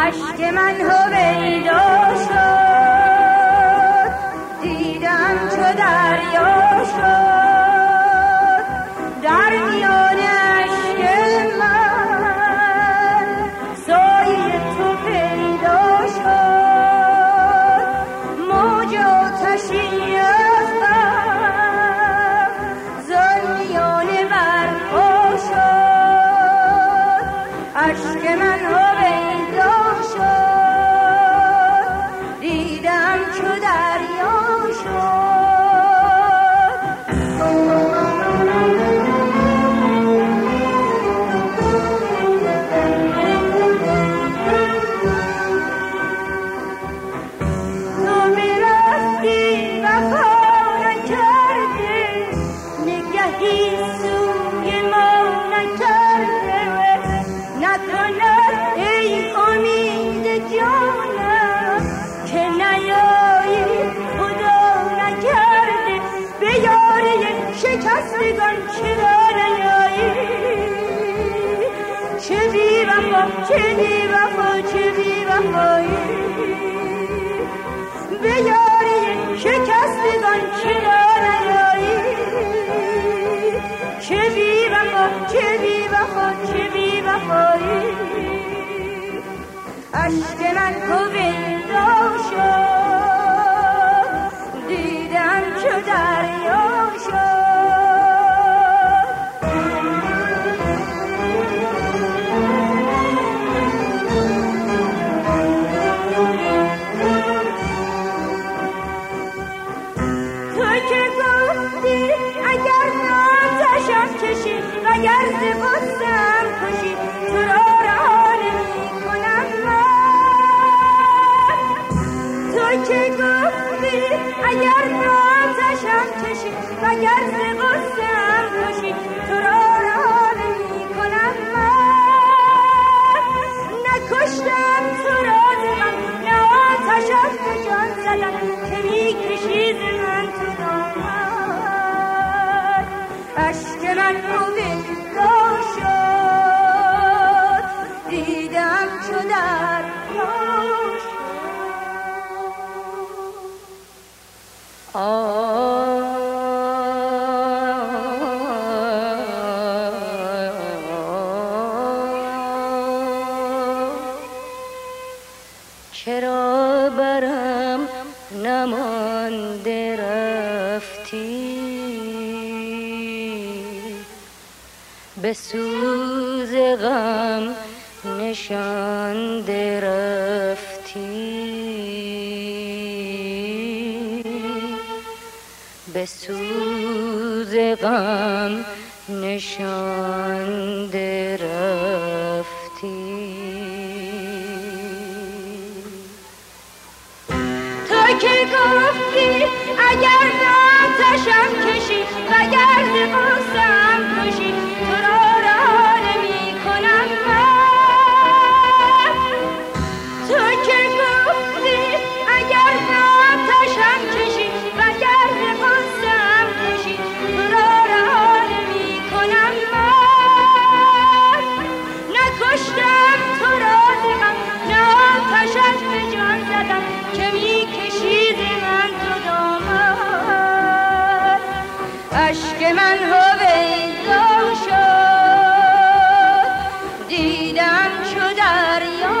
اشک من هویدا شد، دیدم چو دریا شد، در میان اشک من سایه تو پیدا شد، موج آتشی از غم زان میانه برپا شد، اشک من هویدا شد، دیدم چو دریا شد. تو میرفتی وفا نکردی، نگهی سوی ما نکرده، نکند ای امید جانم که نیایی خدا نکرده، به یاری شکستگان چرا نیایی، چه بی وفا چه بی وفا چه بی وفایی، به یاری شکستگان چرا نیایی، چه بی وفا چه بی وفا چه بی وفایی، اشک من هویدا شد، دیدم چو دریا شد. تو که گفتی اگر ناتشم کشی وگر ز غصه‌ام کشی، تو را رها نمی‌کنم من. تو که گفتی اگر ناتشم کشی وگر ز غصه‌ام کشی، تو را رها نمی‌کنم من. نکشتم تو را ز غم، نه آتشت به جان زدم که می‌کشی ز من تو دامن، اشک من هویدا شد، دیدم چو دریا شد. چرا برم نمانده رفتی، به سوز غم نشانده رفتی، به سوز غم نشانده رفتی. تو که گفتی اگر ناتشم کشی وگر ز غصه‌ام کشی، تو را رها نمی‌کنم من. تو که گفتی اگر ناتشم کشی وگر ز غصه‌ام کشی، تو را رها نمی‌کنم من. نکشتم تو را ز غم، نه آتشت به جان زدم که می‌کشی ز من تو دامن، اشک من هویدا شد، دیدم چو دریا